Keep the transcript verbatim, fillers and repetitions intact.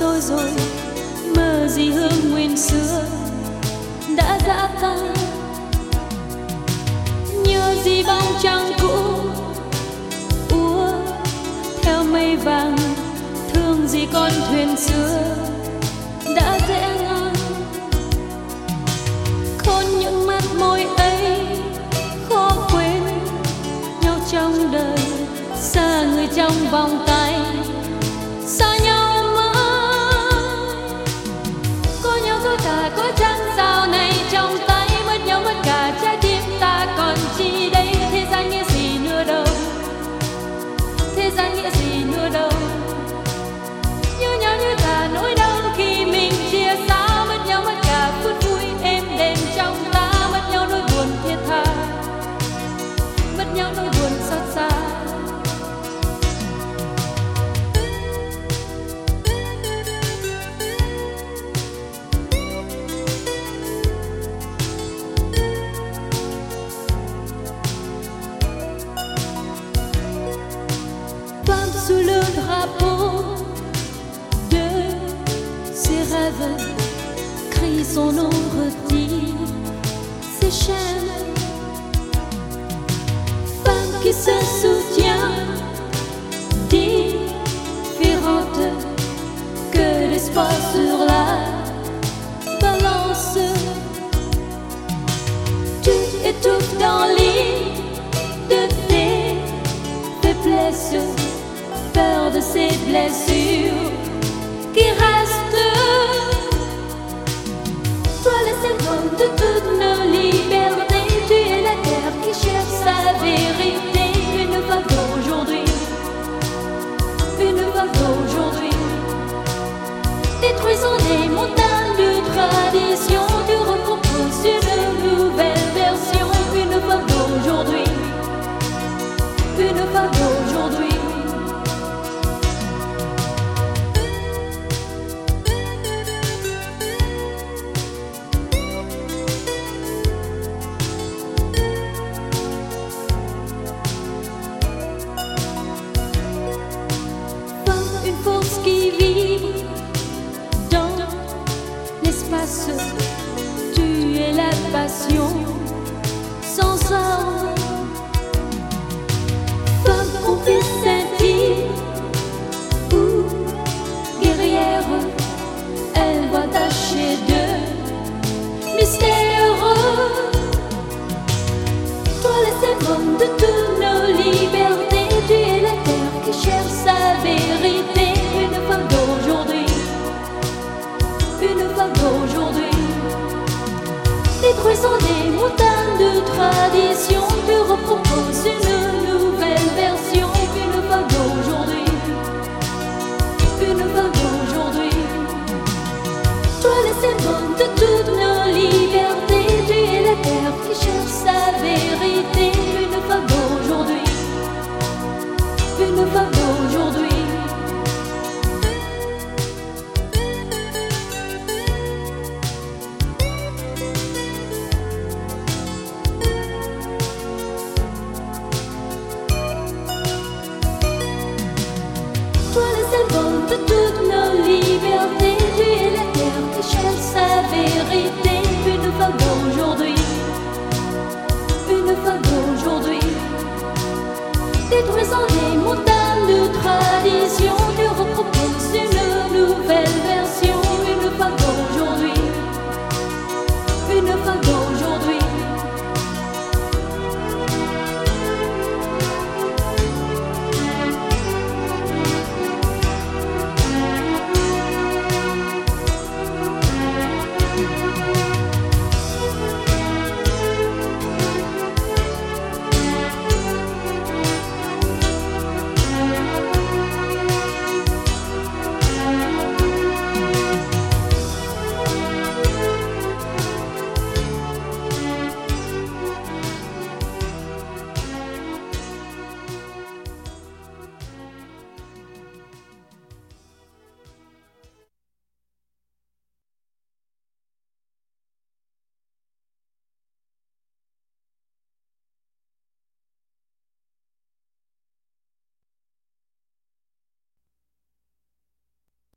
xôi rồi, mơ gì hương nguyên xưa đã dã tan. Nhớ gì bóng trăng cũ úa theo mây vàng, thương gì con thuyền xưa đã rẽ ngang. Khôn những mắt môi ấy khó quên nhau trong đời, xa người trong vòng tay, xa nhau mãi. Có nhau có cả có trăng sao này trong tay, mất nhau mất cả trái tim ta còn chi đây. Thế gian nghĩa gì nữa đâu, thế gian nghĩa gì nữa đâu. Như nhau như ta nỗi đau khi mình chia xa, mất nhau mất cả phút vui êm đềm trong ta, mất nhau nỗi buồn thiết tha, mất nhau nỗi buồn xót xa. Sous le drapeau de ses rêves, crie son nom, retire ses chaînes. Femme qui se soutient, différente que l'espoir sur la balance. Tu étouffes dans l'île de tes faiblesses, peur de ces blessures qui restent. Toi le symbole de toutes nos libertés, tu es la terre qui cherche sa vérité. Une femme d'aujourd'hui, une femme d'aujourd'hui, détruisons les montagnes de tradition, tu reproposes une nouvelle version. Une femme d'aujourd'hui, une femme d'aujourd'hui. Qui vibre dans l'espace, tu es la passion sans arme. Femme complice intime ou guerrière, elle va tâcher de mystérieux. Toi le symbole de toutes nos libertés, tu es la terre qui cherche sa vérité. Une femme d'aujourd'hui, une femme d'aujourd'hui, détruisons des montagnes de tradition, tu reproposes une nouvelle version. Une femme d'aujourd'hui, une femme d'aujourd'hui, toi le symbole de toutes nos libertés, tu es la terre qui cherche sa vérité. Une femme d'aujourd'hui, une femme d'aujourd'hui. Toi le symbole de toutes nos libertés, tu es la terre qui cherche sa vérité. Une femme d'aujourd'hui, une femme d'aujourd'hui, détruisons les montagnes de tradition.